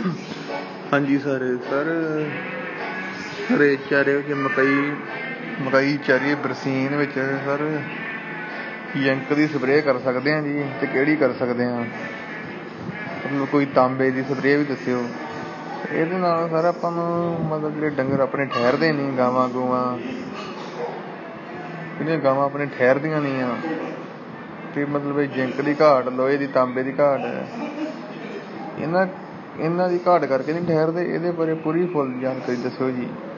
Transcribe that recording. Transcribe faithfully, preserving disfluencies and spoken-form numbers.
ਹਾਂਜੀ sir sir sir ਚਾਰੇ ਕਿ ਮਕਈ ਮਕਈ ਚਾਰੀ ਬਰਸੀਨ ਵਿੱਚ ਸਰ ਜ਼ਿੰਕ ਦੀ ਸਪਰੇਅ ਕਰ ਸਕਦੇ ਹਾਂ ਜੀ, ਅਤੇ ਕਿਹੜੀ ਕਰ ਸਕਦੇ ਹਾਂ? ਮਤਲਬ ਕੋਈ ਤਾਂਬੇ ਦੀ ਸਪਰੇਅ ਵੀ ਦੱਸਿਓ। ਇਹਦੇ ਨਾਲ ਸਰ ਆਪਾਂ ਨੂੰ ਮਤਲਬ ਜਿਹੜੇ ਡੰਗਰ ਆਪਣੇ ਠਹਿਰਦੇ ਨਹੀਂ, ਗਾਵਾਂ ਗੂਵਾਂ ਜਿਹੜੀਆਂ ਗਾਵਾਂ ਆਪਣੇ ਠਹਿਰਦੀਆਂ ਨਹੀਂ ਆ, ਅਤੇ ਮਤਲਬ ਇਹ ਜ਼ਿੰਕ ਦੀ ਘਾਟ, ਲੋਹੇ ਦੀ, ਤਾਂਬੇ ਦੀ ਘਾਟ, ਇਹਨਾਂ ਇਹਨਾਂ ਦੀ ਘਾਟ ਕਰਕੇ ਨਹੀਂ ਠਹਿਰਦੇ। ਇਹਦੇ ਬਾਰੇ ਪੂਰੀ ਫੁੱਲ ਜਾਣਕਾਰੀ ਦੱਸਿਓ ਜੀ।